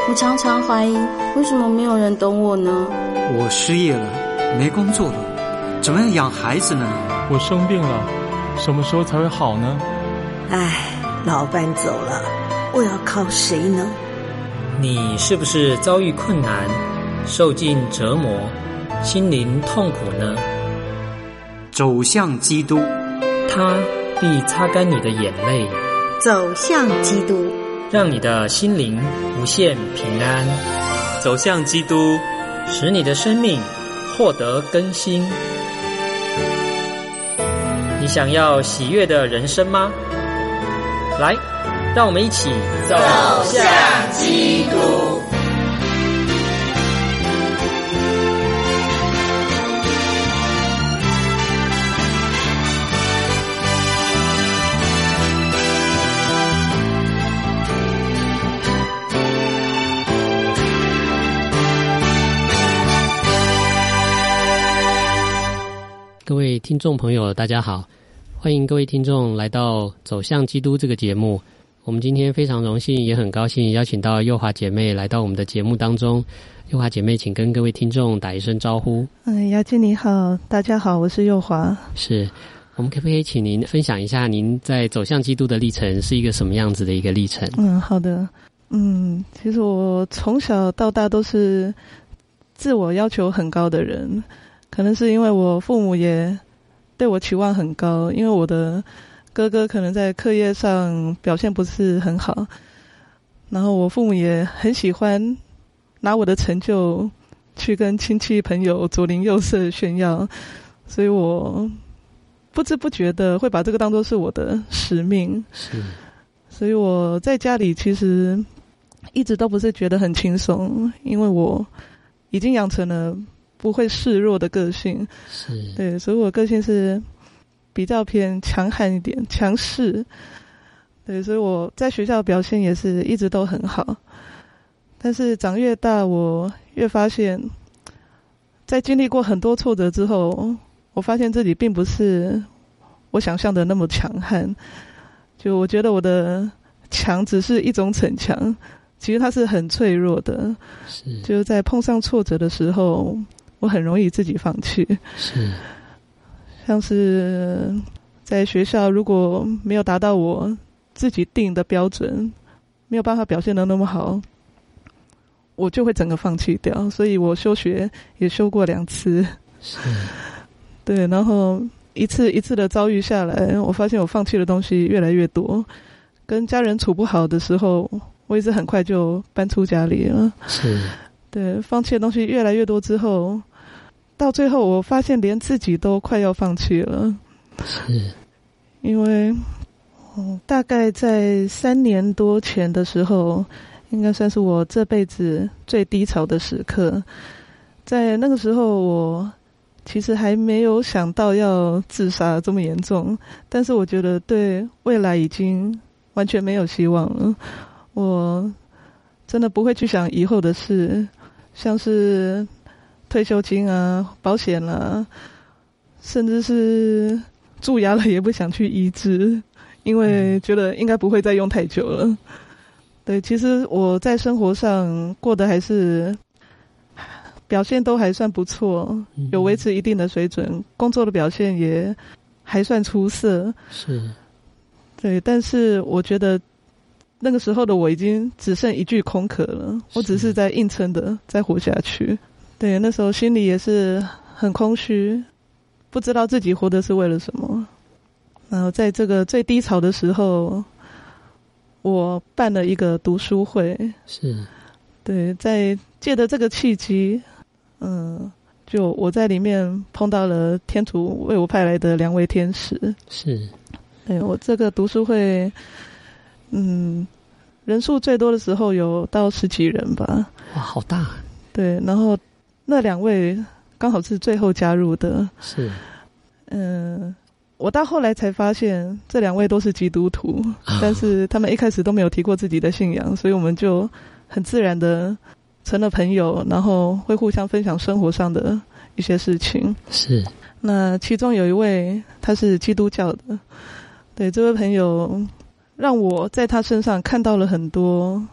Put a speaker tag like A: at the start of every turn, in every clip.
A: 我常常怀疑，为什么没有人懂我呢？
B: 我失业了，没工作了，怎么样养孩子呢？
C: 我生病了，什么时候才会好呢？
D: 唉，老伴走了，我要靠谁呢？
E: 你是不是遭遇困难，受尽折磨，心灵痛苦呢？
B: 走向基督，
E: 他必擦干你的眼泪，
D: 走向基督，
E: 让你的心灵无限平安。
F: 走向基督，
E: 使你的生命获得更新。你想要喜悦的人生吗？来，让我们一起走向基督。
G: 各位听众朋友大家好，欢迎各位听众来到走向基督这个节目。我们今天非常荣幸也很高兴邀请到幼华姐妹来到我们的节目当中。幼华姐妹请跟各位听众打一声招呼。
H: 雅静你好，大家好，我是幼华。
G: 是，我们可不可以请您分享一下您在走向基督的历程是一个什么样子的一个历程？
H: 好的。其实我从小到大都是自我要求很高的人，可能是因为我父母也对我期望很高，因为我的哥哥可能在课业上表现不是很好，然后我父母也很喜欢拿我的成就去跟亲戚朋友左邻右舍炫耀，所以我不知不觉的会把这个当作是我的使命。
G: 是，
H: 所以我在家里其实一直都不是觉得很轻松，因为我已经养成了不会示弱的个性。
G: 是，
H: 对，所以我个性是比较偏强悍一点，强势。对，所以我在学校表现也是一直都很好。但是长越大，我越发现，在经历过很多挫折之后，我发现自己并不是我想象的那么强悍。就我觉得我的强只是一种逞强，其实它是很脆弱的。
G: 是，
H: 就在碰上挫折的时候，我很容易自己放弃。
G: 是，
H: 像是在学校如果没有达到我自己定的标准，没有办法表现得那么好，我就会整个放弃掉。所以我休学也休过2次。
G: 是，
H: 对，然后一次一次的遭遇下来，我发现我放弃的东西越来越多。跟家人处不好的时候，我也是很快就搬出家里了。
G: 是，
H: 对，放弃的东西越来越多之后，到最后我发现连自己都快要放弃了。
G: 是，
H: 因为大概在3年多前的时候，应该算是我这辈子最低潮的时刻。在那个时候，我其实还没有想到要自杀这么严重，但是我觉得对未来已经完全没有希望了。我真的不会去想以后的事，像是退休金啊、保险啊，甚至是蛀牙了也不想去医治，因为觉得应该不会再用太久了。对，其实我在生活上过得还是表现都还算不错，有维持一定的水准，工作的表现也还算出色。
G: 是，
H: 对，但是我觉得那个时候的我已经只剩一具空壳了，我只是在硬撑的再活下去。对，那时候心里也是很空虚，不知道自己活的是为了什么。然后在这个最低潮的时候，我办了一个读书会。
G: 是，
H: 对，在借着这个契机，就我在里面碰到了天主为我派来的2位天使。
G: 是，
H: 对，我这个读书会，人数最多的时候有到10几人吧。
G: 哇，好大。
H: 对，然后那2位刚好是最后加入的。
G: 是，
H: 我到后来才发现这2位都是基督徒，但是他们一开始都没有提过自己的信仰，所以我们就很自然的成了朋友，然后会互相分享生活上的一些事情。
G: 是，
H: 那其中有一位他是基督教的，对，这位朋友让我在他身上看到了很多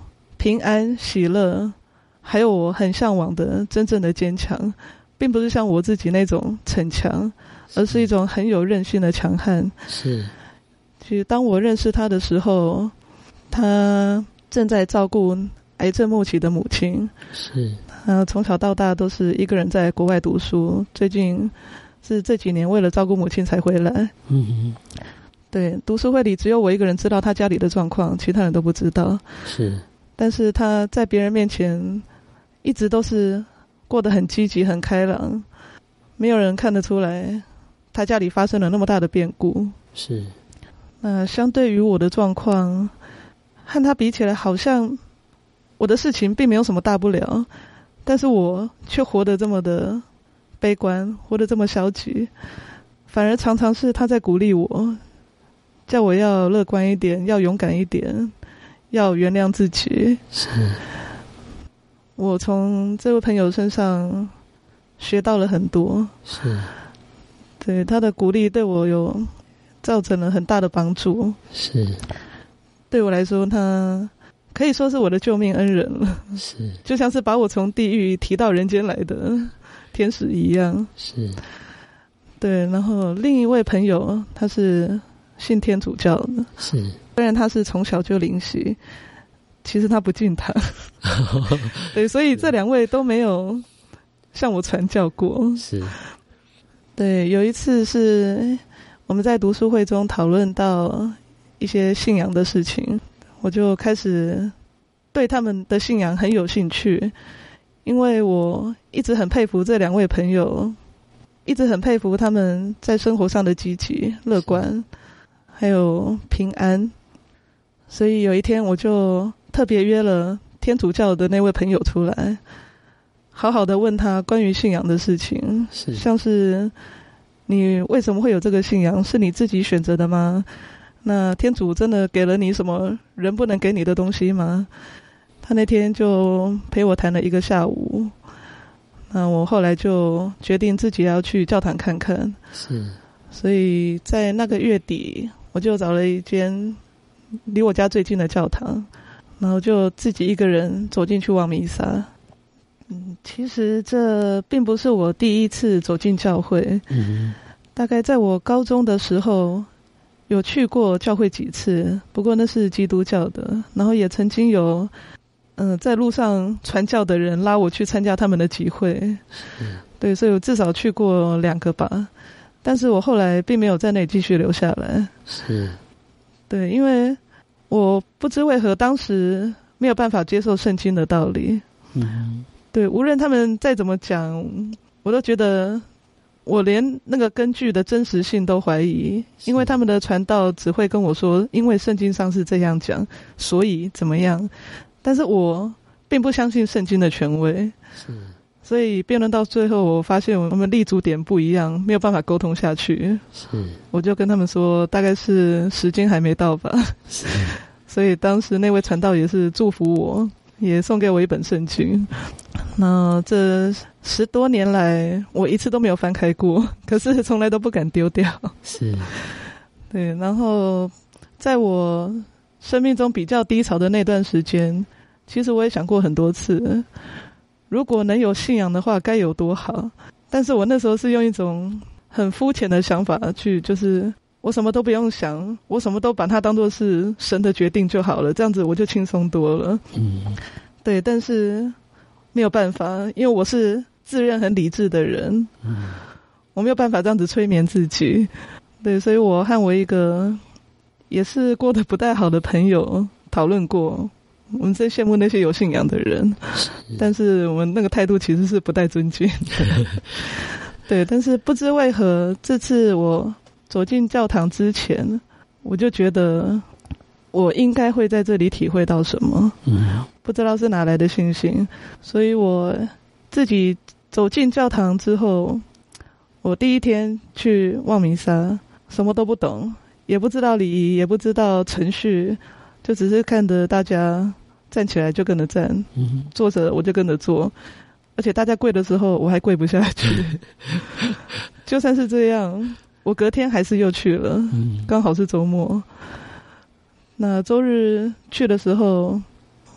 H: 平安、喜乐，还有我很向往的真正的坚强，并不是像我自己那种逞强，而是一种很有韧性的强悍。
G: 是。
H: 其实当我认识他的时候，他正在照顾癌症末期的母亲。
G: 是。
H: 他从小到大都是一个人在国外读书，最近是这几年为了照顾母亲才回来。对，读书会里只有我一个人知道他家里的状况，其他人都不知道。
G: 是。
H: 但是他在别人面前一直都是过得很积极、很开朗，没有人看得出来他家里发生了那么大的变故。
G: 是。
H: 那相对于我的状况，和他比起来，好像我的事情并没有什么大不了，但是我却活得这么的悲观，活得这么消极，反而常常是他在鼓励我，叫我要乐观一点，要勇敢一点，要原谅自己。
G: 是。
H: 我从这位朋友身上学到了很多。
G: 是。
H: 对，他的鼓励对我有造成了很大的帮助。
G: 是。
H: 对我来说，他可以说是我的救命恩人了。
G: 是。就
H: 像是把我从地狱提到人间来的天使一样。
G: 是。对，
H: 然后另一位朋友他是信天主教的。
G: 是。
H: 虽然他是从小就灵洗，其实他不进堂。对，所以这两位都没有向我传教过。
G: 是。
H: 对，有一次是我们在读书会中讨论到一些信仰的事情，我就开始对他们的信仰很有兴趣，因为我一直很佩服这两位朋友，一直很佩服他们在生活上的积极、乐观，还有平安。所以有一天我就特别约了天主教的那位朋友出来，好好的问他关于信仰的事情，像是你为什么会有这个信仰，是你自己选择的吗？那天主真的给了你什么人不能给你的东西吗？他那天就陪我谈了1个下午，那我后来就决定自己要去教堂看看。
G: 是。
H: 所以在那个月底，我就找了一间离我家最近的教堂，然后就自己一个人走进去望弥撒。其实这并不是我第一次走进教会。大概在我高中的时候有去过教会几次，不过那是基督教的，然后也曾经有在路上传教的人拉我去参加他们的集会。对，所以我至少去过2个吧，但是我后来并没有在那里继续留下来。
G: 是。
H: 对，因为我不知为何当时没有办法接受圣经的道理。对，无论他们再怎么讲，我都觉得我连那个根据的真实性都怀疑，因为他们的传道只会跟我说，因为圣经上是这样讲，所以怎么样。但是我并不相信圣经的权威。
G: 是。
H: 所以辩论到最后，我发现我们立足点不一样，没有办法沟通下去。
G: 是。
H: 我就跟他们说，大概是时间还没到吧。
G: 是。
H: 所以当时那位传道也是祝福我，也送给我一本圣经。那这10多年来，我一次都没有翻开过，可是从来都不敢丢掉。
G: 是。
H: 对，然后在我生命中比较低潮的那段时间，其实我也想过很多次，如果能有信仰的话该有多好。但是我那时候是用一种很肤浅的想法去，就是我什么都不用想，我什么都把它当作是神的决定就好了，这样子我就轻松多了。对，但是没有办法，因为我是自认很理智的人，我没有办法这样子催眠自己。对，所以我和我一个也是过得不太好的朋友讨论过，我们真羡慕那些有信仰的人，但是我们那个态度其实是不带尊敬的。对，但是不知为何，这次我走进教堂之前，我就觉得我应该会在这里体会到什么。不知道是哪来的信心，所以我自己走进教堂之后，我第一天去望弥撒，什么都不懂，也不知道礼仪，也不知道程序，就只是看着大家站起来就跟着站，坐着我就跟着坐，而且大家跪的时候我还跪不下去。就算是这样，我隔天还是又去了，刚好是周末。那周日去的时候，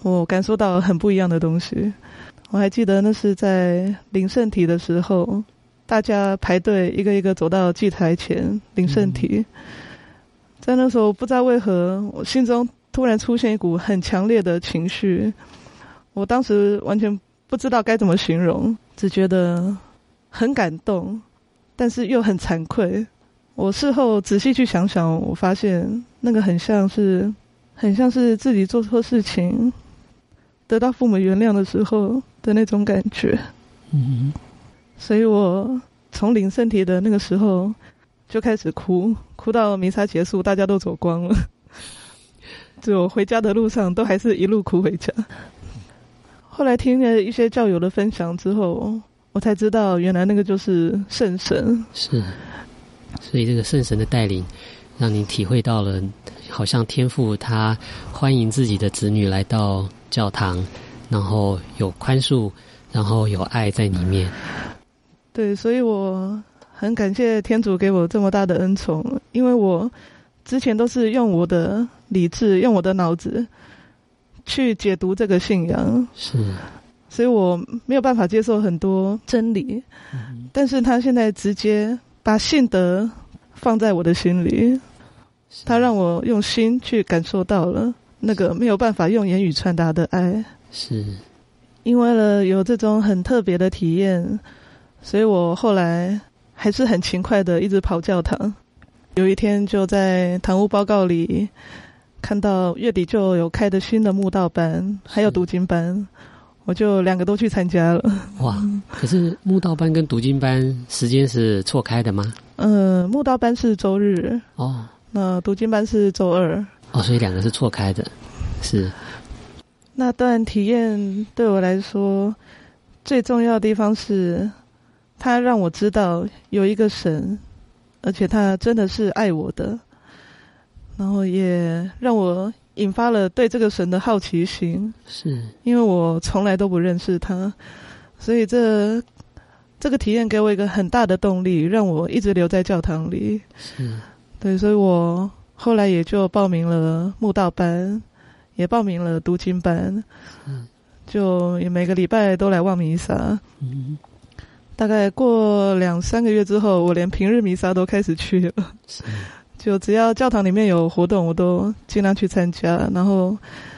H: 我感受到很不一样的东西。我还记得那是在领圣体的时候，大家排队一个一个走到祭台前领圣体。在那时候不知道为何我心中突然出现一股很强烈的情绪，我当时完全不知道该怎么形容，只觉得很感动，但是又很惭愧。我事后仔细去想想，我发现那个很像是自己做错事情得到父母原谅的时候的那种感觉。所以我从领圣体的那个时候就开始哭到弥撒结束，大家都走光了，只有回家的路上都还是一路哭回家。后来听了一些教友的分享之后，我才知道原来那个就是圣神。
G: 是，所以这个圣神的带领让你体会到了好像天父他欢迎自己的子女来到教堂，然后有宽恕，然后有爱在里面。
H: 对，所以我很感谢天主给我这么大的恩宠，因为我之前都是用我的理智，用我的脑子去解读这个信仰，
G: 是，
H: 所以我没有办法接受很多真理。但是他现在直接把信德放在我的心里，他让我用心去感受到了那个没有办法用言语传达的爱。
G: 是，
H: 因为了有这种很特别的体验，所以我后来还是很勤快的一直跑教堂。有一天就在堂务报告里看到月底就有开的新的慕道班还有读经班，我就2个都去参加了。
G: 哇，可是慕道班跟读经班时间是错开的吗？
H: 慕道班是周日
G: 哦，
H: 那读经班是周二
G: 哦，所以2个是错开的。是，
H: 那段体验对我来说最重要的地方是他让我知道有一个神，而且他真的是爱我的，然后也让我引发了对这个神的好奇心。
G: 是，因
H: 为我从来都不认识他，所以这个体验给我一个很大的动力，让我一直留在教堂里。
G: 是，
H: 对，所以我后来也就报名了慕道班，也报名了读经班，就也每个礼拜都来望弥撒。大概过2-3个月之后，我连平日弥撒都开始去了。就只要教堂里面有活动，我都尽量去参加，然后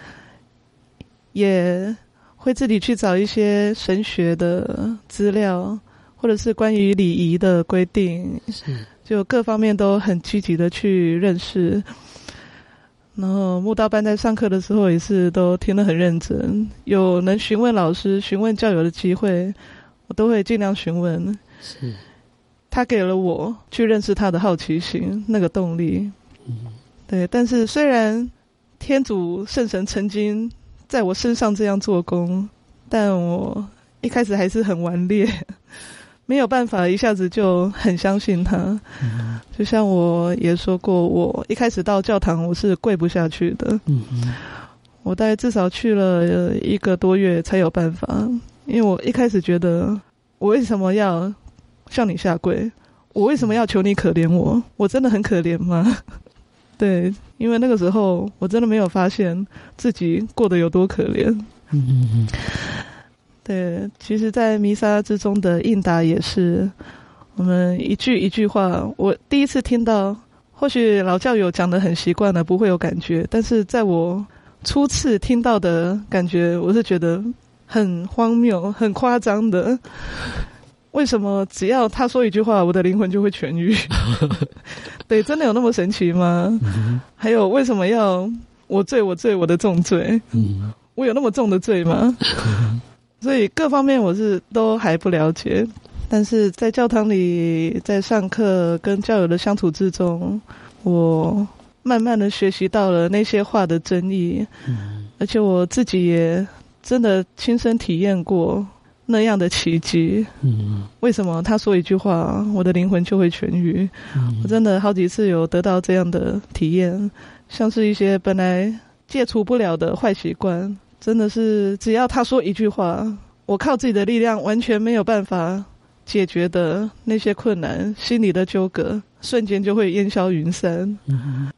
H: 也会自己去找一些神学的资料，或者是关于礼仪的规定，就各方面都很积极的去认识。然后慕道班在上课的时候也是都听得很认真，有能询问老师、询问教友的机会，我都会尽量询问。
G: 是，
H: 他给了我去认识他的好奇心，那个动力。对，但是虽然天主圣神曾经在我身上这样做工，但我一开始还是很顽劣，没有办法一下子就很相信他。就像我也说过，我一开始到教堂我是跪不下去的。我大概至少去了1个多月才有办法，因为我一开始觉得我为什么要向你下跪，我为什么要求你可怜我，我真的很可怜吗？对，因为那个时候我真的没有发现自己过得有多可怜。对，其实在弥撒之中的应答也是，我们一句一句话，我第一次听到，或许老教友讲得很习惯了，不会有感觉，但是在我初次听到的感觉，我是觉得很荒谬、很夸张的。为什么只要他说一句话，我的灵魂就会痊愈？对，真的有那么神奇吗？还有，为什么要我罪我的重罪？我有那么重的罪吗？所以各方面我是都还不了解，但是在教堂里，在上课跟教友的相处之中，我慢慢的学习到了那些话的真意，而且我自己也真的亲身体验过那样的奇迹。为什么他说一句话，我的灵魂就会痊愈？我真的好几次有得到这样的体验，像是一些本来戒除不了的坏习惯，真的是只要他说一句话，我靠自己的力量完全没有办法解决的那些困难，心里的纠葛瞬间就会烟消云散。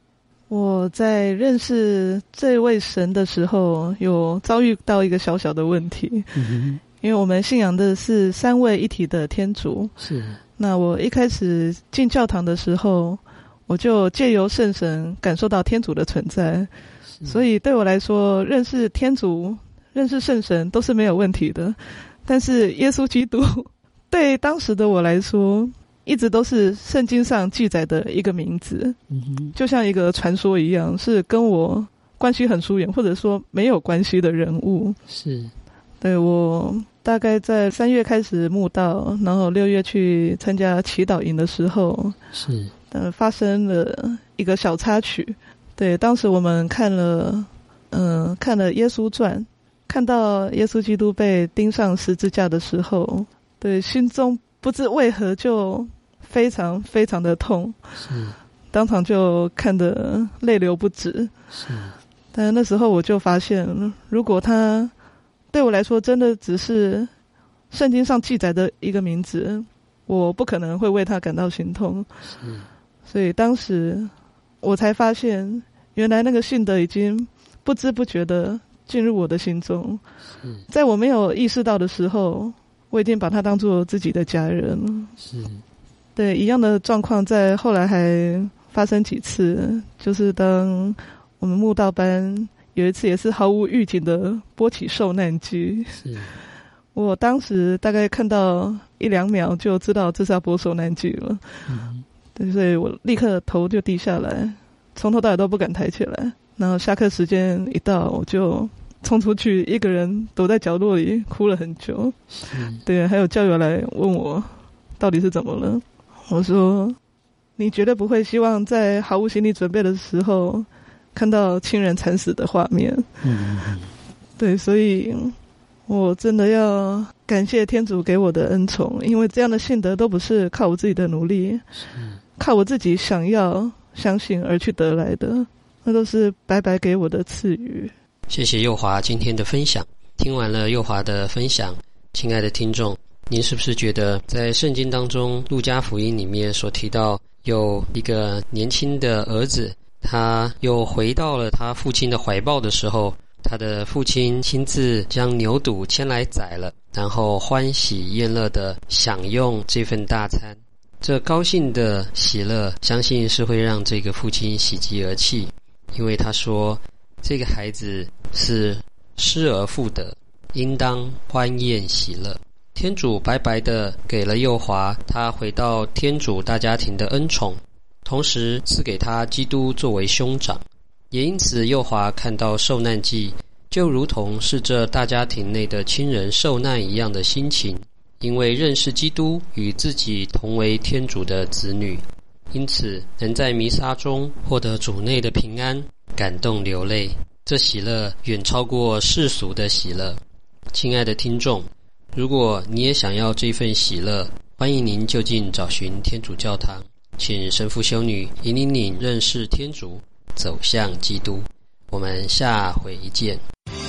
H: 我在认识这位神的时候，有遭遇到一个小小的问题。因为我们信仰的是三位一体的天主。
G: 是。那
H: 我一开始进教堂的时候，我就借由圣神感受到天主的存在，所以对我来说，认识天主、认识圣神都是没有问题的。但是耶稣基督对当时的我来说，一直都是圣经上记载的一个名字，就像一个传说一样，是跟我关系很疏远或者说没有关系的人物。
G: 是。
H: 对，我大概在3月开始慕道，然后6月去参加祈祷营的时候，
G: 是
H: 发生了一个小插曲。对，当时我们看了耶稣传，看到耶稣基督被钉上十字架的时候，对，心中不知为何就非常非常的痛，
G: 是，
H: 当场就看得泪流不止。
G: 是，
H: 但那时候我就发现，如果他对我来说真的只是圣经上记载的一个名字，我不可能会为他感到心痛。所以当时我才发现，原来那个信德已经不知不觉的进入我的心中。在我没有意识到的时候，我已经把他当作自己的家人了。
G: 是。
H: 对，一样的状况在后来还发生几次，就是当我们慕道班有一次也是毫无预警的播起受难记。
G: 是。
H: 我当时大概看到1-2秒就知道这是要播受难记了。对，所以我立刻头就低下来，从头到尾都不敢抬起来。然后下课时间一到，我就冲出去，一个人躲在角落里哭了很久。对，还有教友来问我到底是怎么了。我说，你绝对不会希望在毫无心理准备的时候看到亲人惨死的画面。对，所以我真的要感谢天主给我的恩宠，因为这样的信德都不是靠我自己的努力，靠我自己想要相信而去得来的，那都是白白给我的赐予。
G: 谢谢佑华今天的分享。听完了佑华的分享，亲爱的听众，您是不是觉得在圣经当中路加福音里面所提到有一个年轻的儿子，他又回到了他父亲的怀抱的时候，他的父亲亲自将牛犊牵来宰了，然后欢喜宴乐的享用这份大餐。这高兴的喜乐，相信是会让这个父亲喜极而泣，因为他说这个孩子是失而复得，应当欢宴喜乐。天主白白的给了佑华他回到天主大家庭的恩宠，同时赐给他基督作为兄长，也因此佑华看到受难记就如同是这大家庭内的亲人受难一样的心情，因为认识基督与自己同为天主的子女，因此能在弥撒中获得主内的平安，感动流泪，这喜乐远超过世俗的喜乐。亲爱的听众，如果你也想要这份喜乐，欢迎您就近找寻天主教堂，请神父修女引领你认识天主，走向基督。我们下回见。